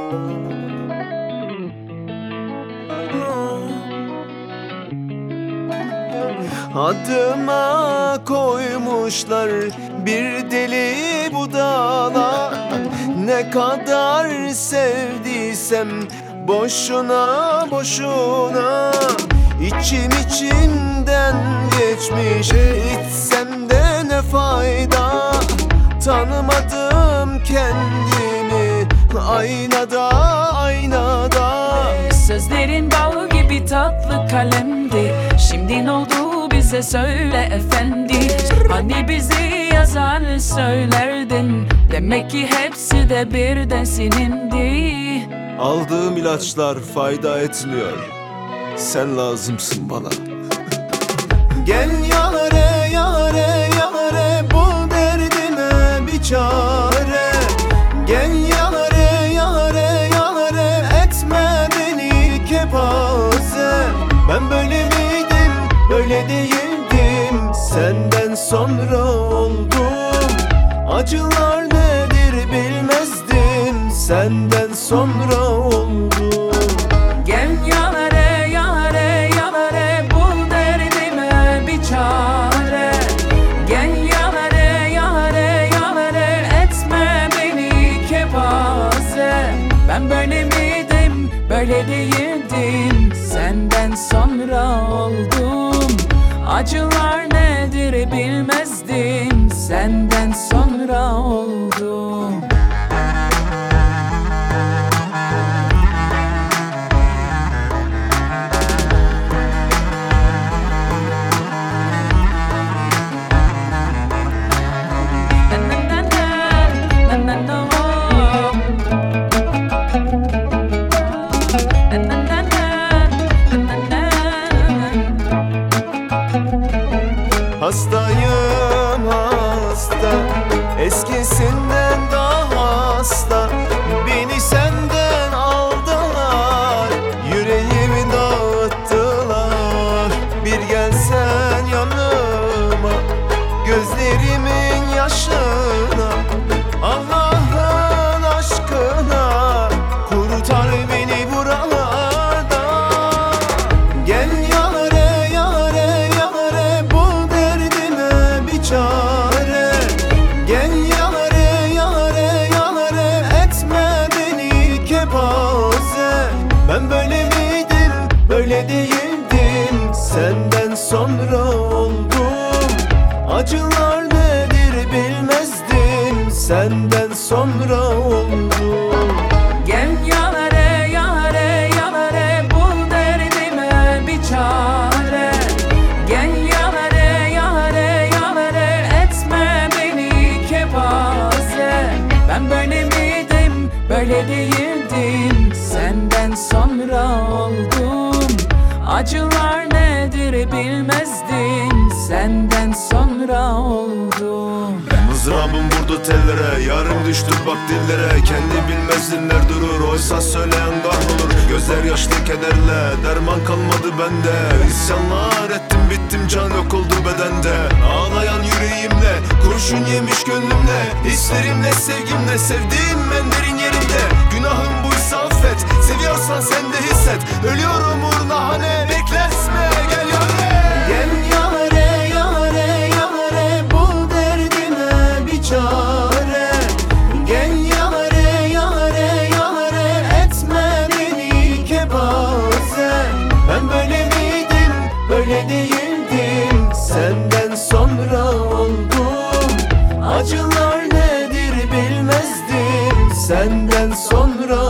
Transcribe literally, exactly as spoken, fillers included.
Adıma koymuşlar bir deli budala. Ne kadar sevdiysem boşuna boşuna. İçim içimden geçmiş, içsem de ne fayda. Tanımadım kendimi aynada aynada. Sözlerin bal gibi tatlı kalemdi. Şimdi ne oldu bize söyle efendi. Hani bizi yazar söylerdin. Demek ki hepsi de birden senindi. Aldığım ilaçlar fayda etmiyor. Sen lazımsın bana. Gel yâre yâre yâre, bu derdime bir çare. Gel yâre yâre yâre, etme beni kepaze. Ben böyle miydim, böyle değildim. Senden sonra oldum. Acılar nedir bilmezdim. Senden sonra oldum. Gel yâre yâre yâre, bu derdime bir çare. Gel yâre yâre yâre, etme beni kepaze. Ben böyle miydim, böyle değildim. Senden sonra oldum. Acılar nedir bilmezdim. Senden sonra oldum. Hastayım hasta, eskisinden daha hasta. Beni senden aldılar, yüreğimi dağıttılar. Bir gelsen yanıma, gözlerimin yaşına. Allah'ın aşkına kurtar beni buralarda. Gel yâre yâre yâre, bu derdime bir çare. Gel yâre yâre yâre, etme beni kepaze. Ben böyle miydim, böyle değildim. Senden sonra oldum. Acılar nedir bilmezdim. Senden sonra oldum. Gel yâre yâre yâre, bu derdime bir çare. Gel yâre yâre yâre, etme beni kepaze. Ben böyle miydim, böyle değildim. Senden sonra oldum. Acılar nedir bilmezdim. Senden sonra oldum. Mızrabım vurdu tellere, yarım düştü bak dillere. Kendi bilmez dinler durur, oysa söyleyen kahrolur. Gözler yaşlı kederle, derman kalmadı bende. İsyanlar ettim bittim, can yok oldu bedende. Ağlayan yüreğimle, kurşun yemiş gönlümle. Hislerimle sevgimle, sevdiğim en derin yerinde. Günahım buysa affet, seviyorsan sen de hisset. Ölüyorum uğruna hani bekletme, gel yâre. Gel yâre yâre yâre, bu derdime bir çare. Gel yâre yâre yâre, etme beni kepaze. Ben böyle miydim, böyle değildim. Senden sonra oldum. Acılar nedir bilmezdim. Senden sonra